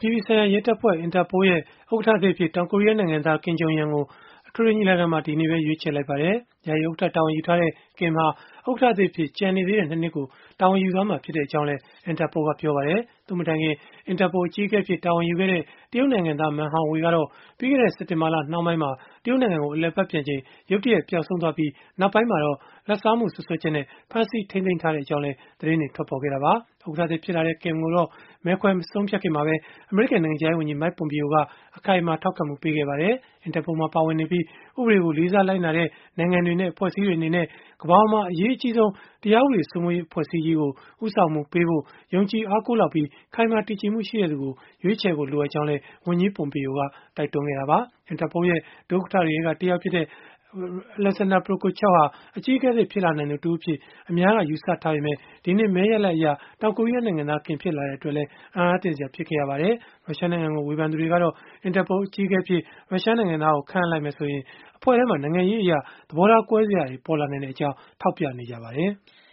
ပြည်ပြည်ဆိုင်ရာရဲတပ်ဖွဲ့ Interpol ရဲ့ ဥက္ကဋ္ဌသစ်အဖြစ် တောင်ကိုရီးယားနိုင်ငံသား Kim Jong Un ကို အထွေထွေညီလာခံမှာ ဒီနေ့ပဲ ရွေးချယ်လိုက်ပါတယ်။ ယာယီဥက္ကဋ္ဌ တာဝန်ယူထားတဲ့ Kim ဟာ ဥက္ကဋ္ဌသစ်အဖြစ် ကျန်နေသေးတဲ့ ၂ နှစ်ကို တာဝန်ယူသွားမှာ ဖြစ်ကြောင်းလည်း Interpol ကပြောပါတယ်။ သူ့မတိုင်ခင် Interpol အကြီးအကဲအဖြစ် တာဝန်ယူခဲ့တဲ့ တရုတ်နိုင်ငံသား Meng Hongwei ကတော့ ပြီးခဲ့တဲ့ စက်တင်ဘာလနှောင်းပိုင်းမှာ တရုတ်နိုင်ငံကို အလည်အပတ်ပြန်ချိန် ရုတ်တရက် ပျောက်ဆုံးသွားပြီး နောက်ပိုင်းမှာတော့ လာဘ်စားမှု စွပ်စွဲချက်နဲ့ ဖမ်းဆီးထိန်းသိမ်းထားကြောင်းလည်း သတင်းတွေ ထွက်ပေါ်ခဲ့တာပါ။ ဥက္ကဋ္ဌသစ်ဖြစ်လာတဲ့ Kim ကိုတော့ မဲခွဲမဆုံးဖြတ်ခင်မှာပဲ အမေရိကန် နိုင်ငံခြားရေးဝန်ကြီး Mike Pompeo က အခိုင်အမာ ထောက်ခံမှုပေးခဲ့ပါတယ်။ Interpol မှာ ပါဝင်နေပြီး ဥပဒေကို လေးစားလိုက်နာတဲ့ နိုင်ငံတွေနဲ့ အဖွဲ့အစည်းတွေ အနေနဲ့ ကမ္ဘာပေါ်မှာ အရေးအကြီးဆုံး တရားဥပဒေစိုးမိုးရေး အဖွဲ့အစည်းကြီးကို ဦးဆောင်မှုပေးဖို့ ယုံကြည်အားကိုးလောက်ပြီး ခိုင်မာတည်ကြည်မှုရှိသူကို ရွေးချယ်ဖို့ လိုအပ်ကြောင်းလည်း ဝန်ကြီး Pompeo က တိုက်တွန်းခဲ့တာပါ။ Interpol ရဲ့ ဒုဥက္ကဋ္ဌတွေထဲက တယောက်ဖြစ်တဲ့ Alexander Prokopchak ဟာ အကြီးအကဲသစ် ဖြစ်လာနိုင်သူတဦးအဖြစ် အများက ယူဆထားပေမဲ့ ဒီနေ့မဲရလဒ်အရ တောင်ကိုရီးယားနိုင်ငံသား Kim ဖြစ်လာတဲ့အတွက်လည်း အံ့အားသင့်စရာ ဖြစ်ခဲ့ရပါတယ်။ ရုရှားနိုင်ငံကို ဝေဖန်သူတွေကတော့ Interpol အကြီးအကဲအဖြစ် ရုရှားနိုင်ငံသားကို ခန့်အပ်လိုက်မယ်ဆိုရင် အဖွဲ့ထဲမှာ နိုင်ငံရေးအရ သဘောထားကွဲစရာတွေ ပေါ်လာနိုင်ကြောင်း ထောက်ပြနေကြပါတယ်။